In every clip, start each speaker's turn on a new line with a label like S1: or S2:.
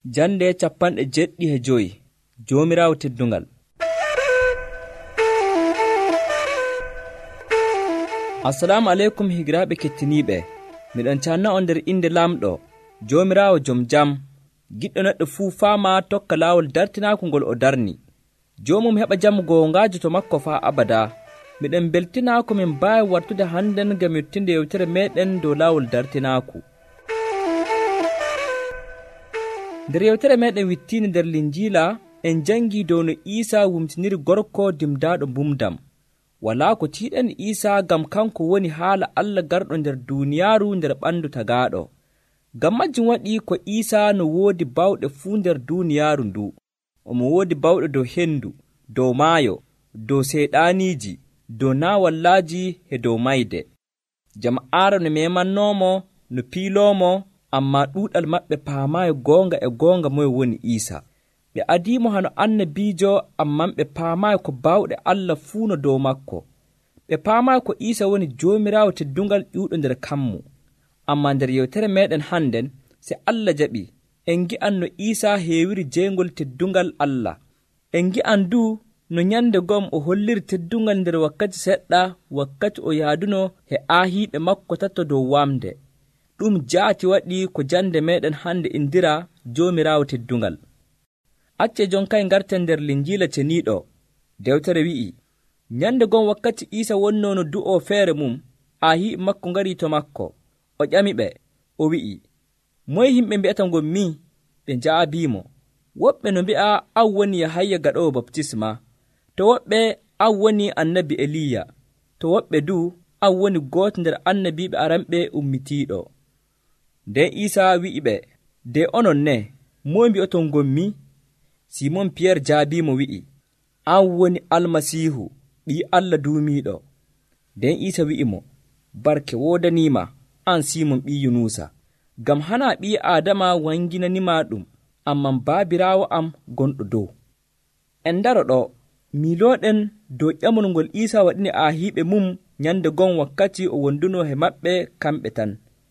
S1: Jande 75 Joomiraawo teddungal. Assalamu alaikum higiraaɓe kettiniiɓe. Miɗon canna on nder inde lamɗo Joomiraawo jom jam, giɗɗo neɗɗo fuu faama tokka laawol dartinaaku ngol o darni. Joomum heɓa jam goongaajo to makko faa abada. Miɗen beltinaako min mbaawi wartude hannden ngam yottinde yewtere meɗen dow laawol dartinaaku. Nder yewtere meɗen wittiinde nder linjiila en jangi dow no Iisa wumtiniri gorko dimdaaɗo mbumdam. Walaa ko tiiɗen Iisa ngam kanko woni haala Allah garɗo nder duuniyaaru nder ɓanndu tagaaɗo. Ngam majjum waɗi ko Iisa no woodi bawɗe fuu nder duuniyaaru ndu. Omo woodi bawɗe dow henndu, dow maayo, dow seyɗaaniiji, dow naawallaaji e dow mayde. Jama'aare no memannoomo, no piiloomo, amma ɗuuɗal maɓɓe paamaayi goonga moye woni Iisa. Ɓe adiimo hano annabiijo, amman ɓe paamaayi ko bawɗe Allah fuu no dow makko. Ɓe paamaayi ko Iisa woni Joomiraawo teddungal ƴuuɗo nder kammu. Amma nder yewtere meɗen hannden, se Allah jaɓi, en gi'an no Iisa heewiri jeygol teddungal Allah. En gi'an du no nyande gom o holliri teddungal nder wakkati seɗɗa, wakkati o yaaduno he aahiiɓe makko tato dow wamde. Ɗum jaati waɗi ko jande meɗen hande indira Joomiraawo teddungal. Acce jonkay ngarten nder linjiila ceniiɗo. Dewtere wi'i, nyande gon wakkati Iisa wonno no du'o feere mum, aahiiɓe makko ngari to makko. O ƴamiɓe, o wi'i, moye himɓe mbi'ata ngon mi? Ɓe njaabiimo. Woɓɓe no mbi'a an woni Yahaya gaɗowo baptisma, to woɓɓe an woni annabi Eliya, to woɓɓe du an woni gooto nder annabiiɓe aranɓe ummitiiɗo. Nden Iisa wi'i ɓe, de onon ne, moye mbi'oton ngonmi? Simon Piyerre jaabiimo wi'i, an woni Almasiihu, ɓii Allah duumiiɗo. Nden Iisa wi'i mo, barke woodaniima, an Simon ɓii Yunusa, ngam hana ɓii Aadama wanginanima ɗum, amman baabiraawo am gonɗo dow. En ndaro ɗo, miilooɗen dow ƴamol ngol Iisa waɗini aahiiɓe mum nyande gon wakkati o wonduno he maɓɓe kamɓe tan.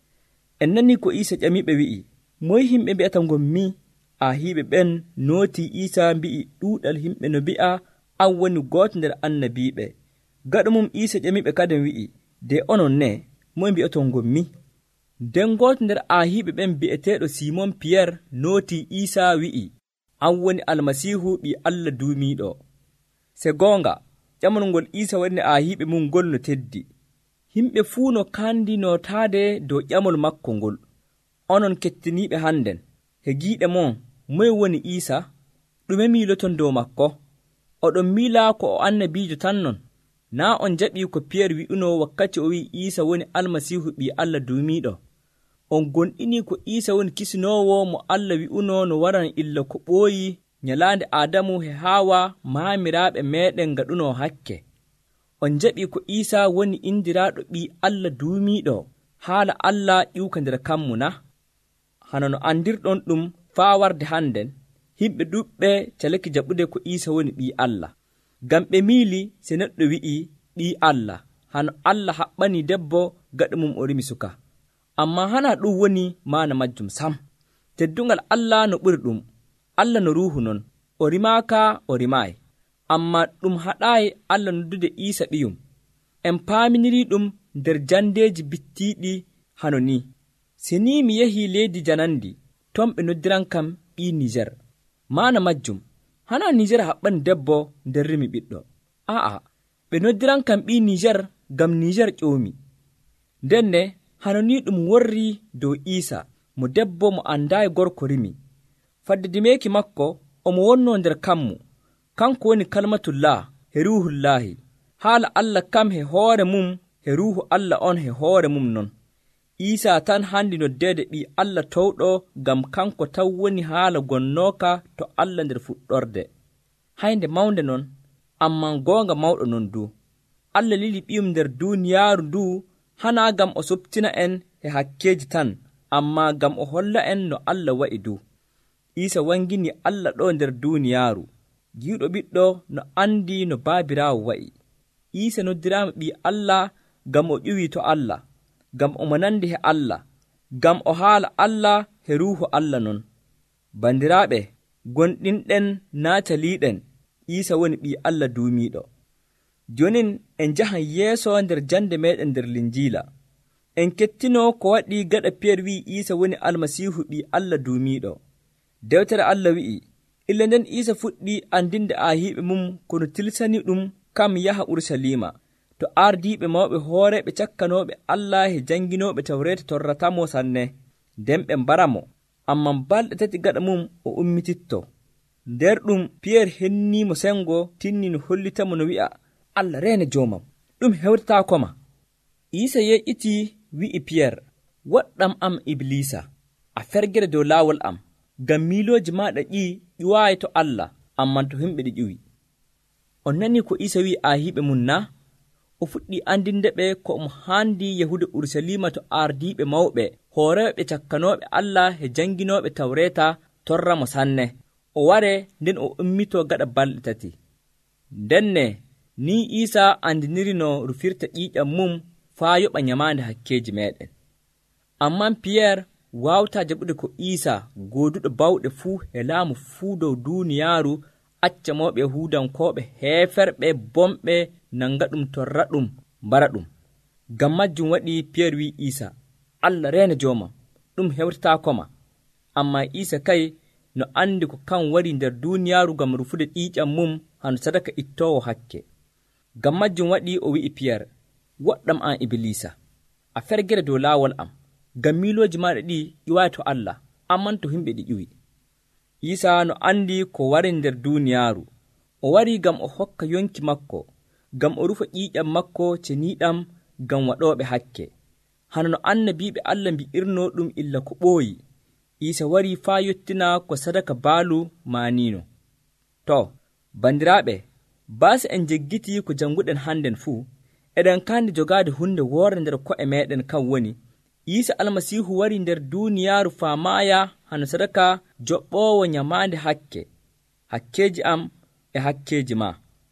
S1: En nani ko Iisa ƴamiɓe wi'i, moye himɓe mbi'ata ngon mi? Aahiiɓe ɓen nooti Iisa mbi'i ɗuuɗal himɓe no mbi'a an woni gooto nder annabiiɓe. Gaɗo mum Iisa ƴamiɓe kadin wi'i, de onon ne, moye mbi'aton ngon mi? Nden gooto nder aahiiɓe ɓen bi'eteeɗo Simon Piyerre nooti Iisa wi'i, an woni Almasiihu ɓii Allah duumiiɗo. Se goonga, ƴamol ngol Iisa waɗini aahiiɓe mum ngol no teddi. Himɓe fuu no kandi nootaade dow ƴamol makko ngol. Onon kettiniiɓe hannden, he giiɗe mon, moye woni Iisa? Ɗume miiloton dow makko? Oɗon miila ko o annabiijo tan non? Naa on jaɓi ko Piyerre wi'uno wakkati o wi'i Iisa woni Almasiihu ɓii Allah duumiiɗo. On gonɗini ko Iisa woni kisinoowo mo Allah wi'uno no waran illa ko ɓooyi nyalaande Aadamu he Haawa maamiraaɓe meɗen ngaɗuno hakke. On jaɓi ko Iisa woni indiraaɗo ɓii Allah duumiiɗo, haala Allah ƴiwka nder kammu na? Hana no andirɗon ɗum faa warde hannden, himɓe ɗuɓɓe calaki jaɓude ko Iisa woni ɓii Allah. Ngam ɓe miili se neɗɗo wi'i ɓii Allah, hano Allah haɓɓani debbo gaɗa mum o rimi suka. Amma hana ɗum woni maana majjum sam. Teddungal Allah no ɓuri ɗum, Allah no ruuhu non, o rimaaka o rimaayi. Amma ɗum haɗaayi Allah noddude Iisa ɓiyum. En paaminiri ɗum nder jandeeji bittiiɗi hano ni. Se ni mi yahii leydi janandi, ton ɓe noddiran kam ɓii Nijer. Maana majjum, hana Nijer haɓɓani debbo nder rimi ɓiɗɗo. A'a, ɓe noddiran kam ɓii Nijer ngam Nijer ƴoomi. Nden ne, hano ni ɗum worri dow Iisa, mo debbo mo andaayi gorko rimi. Fadde dimeeki makko, omo wonno nder kammu. Kanko woni kalmatullah he ruhullahi. Haala Allah kam he hoore mum, he ruhu Allah on he hoore mum non. Iisa tan handi noddeede ɓii Allah towɗo, ngam kanko taw woni haala gonnooka to Allah nder fuɗɗorde. Haynde mawnde non, amman goonga mawɗo non du. Allah lili ɓiyum nder duuniyaaru ndu, hana ngam o subtina en he hakkeeji tan, amma ngam o holla en no Allah wa'i du. Iisa wangini Allah ɗo nder duuniyaaru. Giwɗo ɓiɗɗo no andi no baabiraawo wa'i. Iisa noddiraama ɓii Allah ngam o ƴuwi to Allah, ngam omo nandi he Allah, ngam o haala Allah he ruuhu Allah non. Bandiraaɓe, gonɗinɗen naataliiɗen Iisa woni ɓii Allah duumiiɗo. Jonin en njahan yeeso nder jande meɗen nder Linjiila. En kettinoo ko waɗi gaɗa Piyeer wi'i Iisa woni Almasiihu ɓii Allah duumiiɗo. Dewtere Allah wi'i, ille nden Iisa fuɗɗi andinde aahiiɓe mum kono tilsani ɗum kam yaha Urusalima, to ardiiɓe mawɓe hooreeɓe cakkanooɓe Allah e jannginooɓe Tawreeta torratamo sanne, nden ɓe mbara mo. Amman balɗe 3 gaɗa mum o ummititto. Nder ɗum Piyeer henniimo sengo tinni no hollitamo no wi'a, Allah reene joomam, ɗum hewtataako ma. Iisa yeƴƴiti wi'i Piyeer, woɗɗam am Iblisa, a fergere dow laawol am, ngam miilooji maaɗa ƴiwaayi to Allah, amman to himɓe ɗi ƴiwi. On nani ko Iisa wi'i aahiiɓe mum na? O fuɗɗi andinde ɓe ko omo haandi yahude Urusalima to ardiiɓe mawɓe hooreeɓe cakkanooɓe Allah e jannginooɓe Tawreeta torra mo sanne. O ware nden o ummitoo gaɗa balɗe 3. Ndenne ni Iisa andiniri no rufirta ƴiiƴam mum faa yoɓa nyamaande hakkeeji meeɗen. Amman Piyeer waawtaa jaɓude ko Iisa gooduɗo bawɗe fuu e laamu fuu dow duuniyaaru accamooɓe Yahuudankooɓe heeferɓe bomɓe nanga ɗum torra ɗum mbara ɗum. Ngam majjum waɗi Piyeer wi'i Iisa, Allah reena joomam, ɗum hewtataako ma. Ammaa Iisa kay no andi ko kan wari nder duuniyaaru ngam rufude ƴiiƴam mum hano sadaka ittoowo hakke. Ngam majjum waɗi o wi'i Piyeer, woɗɗam an Iblisa, a fergere dow laawol am, ngam miilooji maaɗa ɗi ƴiwaayi to Allah, amman to himɓe ɗi ƴiwi. Iisa no andi ko wari nder duuniyaaru. O wari ngam o hokka yonki makko, ngam o rufa ƴiiƴam makko ceniiɗam ngam waɗooɓe hakke. Hano no annabiiɓe Allah mbi'irnoo ɗum illa ko ɓooyi. Iisa wari faa yottina ko sadaka baalu maaniino. To, bandiraaɓe, baasi en jeggiti ko jannguɗen hannden fuu, eɗen kandi jogaade hunde woorde nder ko'e meeɗen kan woni, Iisa Almasiihu wari nder duuniyaaru faamaaya hano sadaka joɓɓoowo nyamaande hakke, hakkeeji am e hakkeeji ma.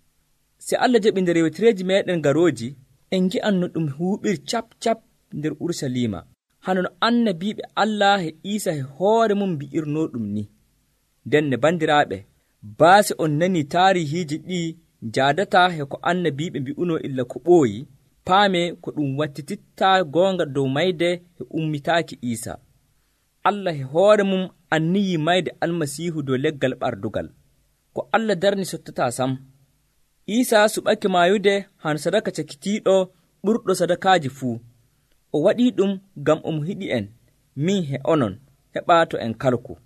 S1: Se Allah jaɓi nder yewtireeji meeɗen garooji, en ngi'an no ɗum huuɓiri cap nder Urusalima, hano no annabiiɓe Allah e Iisa e hoore mum mbi'irnoo ɗum ni. Ndenne bandiraaɓe, baase on nani taarihiiji ɗi njaadata he ko annabiiɓe mbi'unoo illa ko ɓooyi, paame ko ɗum wattititta goonga dow mayde e ummitaaki Iisa. Allah e hoore mum anniyi mayde Almasiihu dow leggal ɓardugal, ko Allah darni sottata sam. Iisa suɓake maayude han sadaka cakitiiɗo ɓurɗo sadakaaji fuu. O waɗii ɗum ngam omo hiɗi en, min he onon, heɓa to en kalku.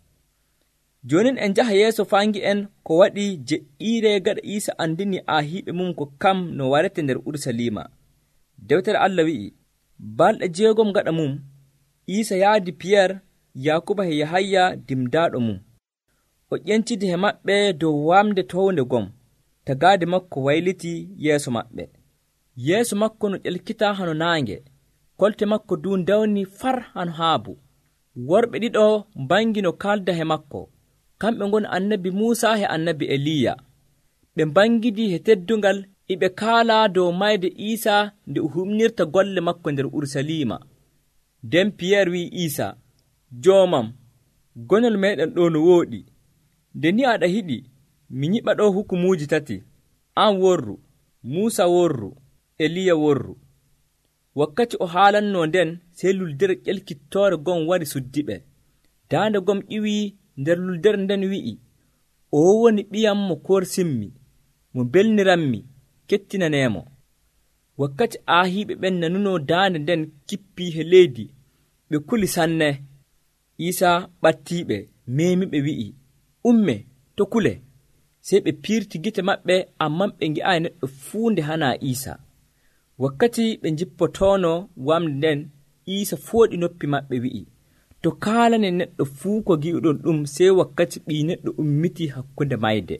S1: Jonin en njaha yeeso faangi en ko waɗi jeɗɗiire gaɗa Iisa andini aahiiɓe mum ko kam no warete nder Urusalima. Dewtere Allah wi'i, balɗe 6 gaɗa mum, Iisa yaadi Piyeer, Yakuba e Yahaya dimdaaɗo mum. O ƴencidi he maɓɓe dow wamde townde gom, tagaade makko wayliti yeeso maɓɓe. Yeeso makko no ƴelkita hano naange, kolte makko du dawni far hano haabu. Worɓe 2 mbangi no kalda he makko, kamɓe ngoni annabi Muusa e annabi Eliya. Ɓe mbangidi he teddungal iɓe kaala dow mayde Iisa nde o humnirta golle makko nder Urusalima. Nden Piyeer wi'i Iisa, joomam, gonol meɗen ɗo no wooɗi. Nde ni aɗa hiɗi, mi nyiɓa ɗo hukumuuji 3, an worru, Muusa worru, Eliya worru. Wakkati o haalanno nden, sey luldere ƴelkittoore gon wari suddi ɓe. Daande gom ƴiwi nder luldere nden wi'i, o woni ɓiyam mo korsimmi, mo belniranmi, kettinaneemo. Wakkati aahiiɓe ɓen nanuno daande nden kippi he leydi, ɓe kuli sanne. Iisa ɓattiiɓe, meemiɓe wi'i, umme to kule. Sey ɓe piirti gite maɓɓe, amman ɓe ngi'aayi neɗɗo fuu nde hana Iisa. Wakkati ɓe jippotoono wamde nden, Iisa fooɗi noppi maɓɓe wi'i, to kaalane neɗɗo fuu ko gi'uɗon ɗum, sey wakkati ɓii neɗɗo ummiti hakkunde mayde.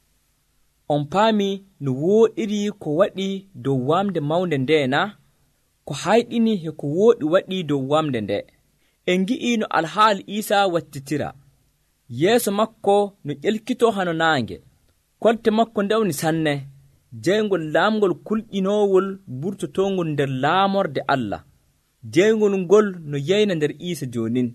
S1: On paami no wooɗiri ko waɗi dow wamde mawnde nde na? Ko hayɗini he ko wooɗi waɗi dow wamde nde. En ngi'i no alhaali Iisa wattitira. Yeeso makko no ƴelkito hano naange, kolte makko ndewni sanne, jeygol laamgol kulƴinoowol burtotongol nder laamorde Allah. Jeygol ngol no yeyna nder Iisa joonin.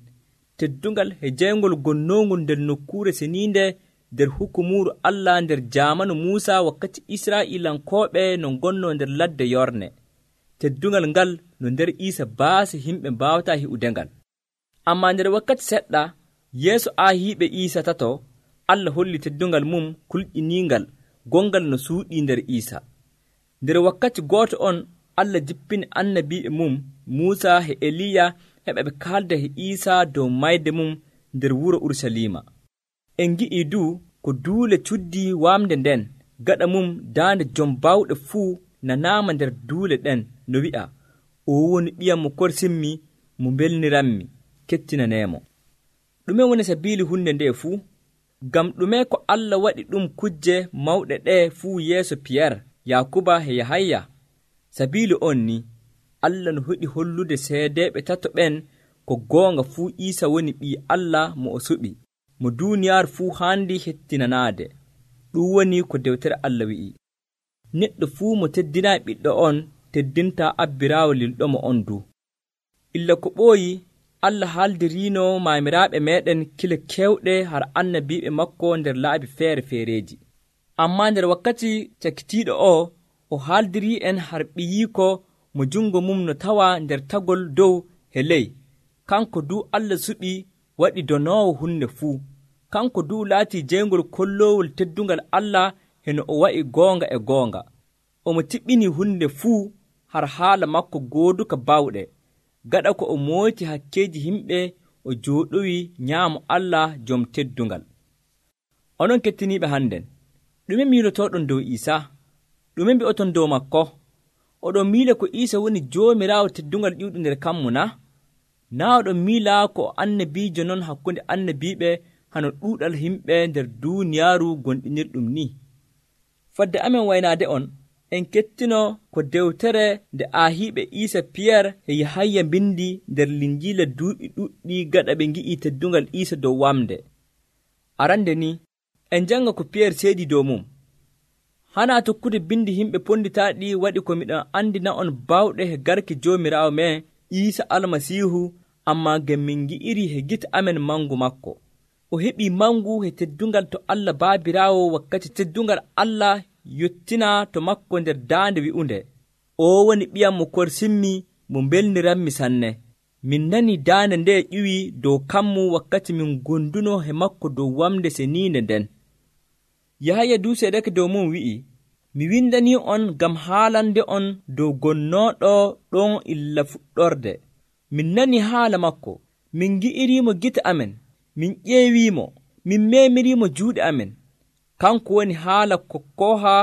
S1: teddungal e jeygol gonnongol nder nokkure seninde nder hukumuru Allah nder jamanu Musa wakkati Isra'ilankoɓe no gonno nder ladde yorne. Teddungal ngal no nder Isa baasi himɓe mbawata hi'ude ngal. Amma nder wakkati seɗɗa yeeso ahiɓe Isa tato, Allah holli teddungal mum kulƴiningal gongal no suuɗi nder Isa. Nder wakkati goto on Allah jippini annabiɓe mum Musa e Eliya heɓa ɓe kalda e Isa dow mayde mum nder wuro Urusalima. En gi'i du ko duule cuddi wamde nden, gaɗa mum daande jom bawɗe fuu nanama nder duule ɗen no wi'a, o woni ɓiyam mo korsimmi, mo belniranmi, kettinanemo. Ɗume woni sabili hunde nde fuu? Gam ɗume ko Allah waɗi ɗum kujje mawɗe ɗe fuu yeeso Piyerre, Yakuba e Yahaya? Sabili on ni, Allah no heɗi hollude seedeɓe tato ɓen ko goonga fuu Isa woni ɓi Allah mo o suɓi, mo duniyaaru fuu handi hettinanaade. Ɗum woni ko dewtere Allah wi'i, neɗɗo fuu mo teddina ɓiɗɗo on teddinta abbirawo lilɗomo on du. Illa ko ɓooyi Allah haaldirino maamiraɓe meɗen kile kewɗe har annabiɓe makko nder laabi feere feereji. Amma nder wakkati cakkitiiɗo o haaldiri en har ɓiyiko mo jungo mum no tawa nder tagol dow he ley. Kanko du Allah suɓi waɗi donowo hunde fuu. Kanko du laati jeygol kollowol teddungal Allah heno o wa'i goonga e goonga. Omo tiɓɓini hunde fuu har haala makko gooduka bawɗe. Gaɗa ko o moyti hakkeji himɓe, o jooɗowi nyaamo Allah jom teddungal. Onon kettiniɓe hannden, ɗume miilotoɗon dow Isa? Ɗume mbi'oton dow makko? Oɗon miila ko Isa woni joomiraawo teddungal ƴiwɗo nder kammu na? Na oɗon miila ko annabiijo non hakkunde annabiiɓe hano ɗuuɗal himɓe nder duuniyaaru gonɗinirɗum ni? Fadde amen waynaade on, en kettino ko dewtere nde ahiɓe Isa Piyerre e Yahaya mbindi nder linjiila duuɓi ɗuɗɗi gaɗa ɓe ngi'i teddungal Isa dow wamde. Arande ni, en janga ko Piyerre seedi dow mum. Hana tokkude bindi himɓe ponditaaɗi waɗi ko miɗon andina on bawɗe he garke joomiraawo men Isa Almasihu, amma ngam min gi'iri he gite amen mangu makko. O heɓi mangu he teddungal to Allah baabiraawo wakkati teddungal Allah yottina to makko nder daande wi'unde, o woni ɓiyam mo korsimmi, mo belniranmi sanne. Min nani daande nde ƴiwi dow kammu wakkati min gonduno he makko dow wamde seninde nden. Yahaya du seedake dow mum wi'i, mi windani on gam haalande on dow gonnoɗo ɗon illa fuɗɗorde. Min nani haala makko, min gi'irimo gite amen, min ƴeewimo, min memirimo juuɗe amen. Kanko woni haala kokkoha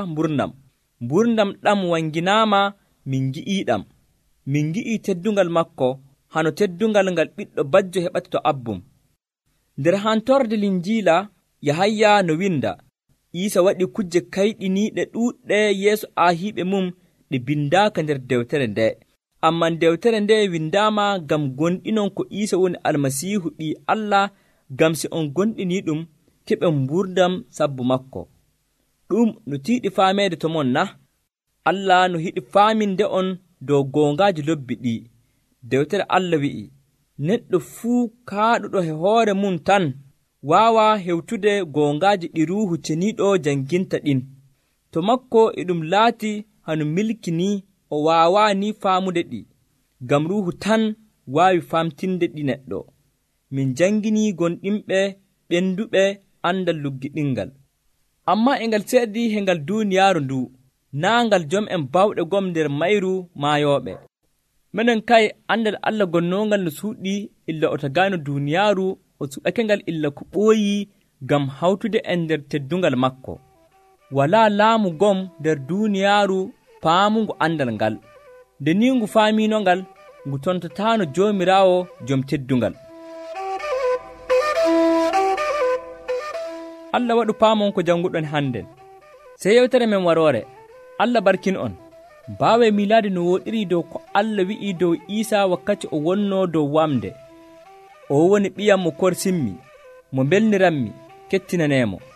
S1: mburnam ɗam wanginama, min gi'iɗam. Min gi'i teddungal makko, hano teddungal ngal ɓiɗɗo bajjo heɓata to abbum. Nder hantorde linjiila Yahaya no winda, Isa waɗi kujje kayɗiniiɗe ɗuuɗɗe yeeso ahiɓe mum ɗe bindaaka nder dewtere nde. Amman dewtere nde windaama gam gonɗinon ko Isa woni Almasihu ɓi Allah, gam si on gonɗini ɗum keɓen mburdam sabbu makko. Ɗum no tiiɗi faameede to mon na? Allah no hiɗi faaminde on dow goongaaji lobbi ɗi. Dewtere Allah wi'i, neɗɗo fuu kaaɗuɗo he hoore mum tan waawa hewtude goongaaji ɗi ruuhu ceniiɗo janginta ɗin. To makko e ɗum laati hano milki ni, o waawaani faamude ɗi, gam ruuhu tan waawi famtinde ɗi neɗɗo. Min janginii gonɗinɓe ɓenduɓe andal luggiɗingal, amma e ngal seeɗi he ngal duuniyaaru ndu, naa ngal jom en bawɗe gom nder mayru maayooɓe. Minen kay andal Allah gonnongal no suuɗi illa o tagaano duuniyaaru, o suɓake ngal illa ko ɓooyi gam hawtude en nder teddungal makko. Walaa laamu gom nder duuniyaaru paamungu andal ngal. Nde ni ngu faamino ngal, ngu tontataano joomiraawo jom teddungal. Allah waɗu paamon ko janguɗon hannden. Sey yewtere men waroore, Allah barkin on. Mbaawe miilaade no woɗiri dow ko Allah wi'i dow Isa wakkati o wonno dow wamde. O woni ɓiyam mo korsimmi, mo belniranmi, kettinanemo.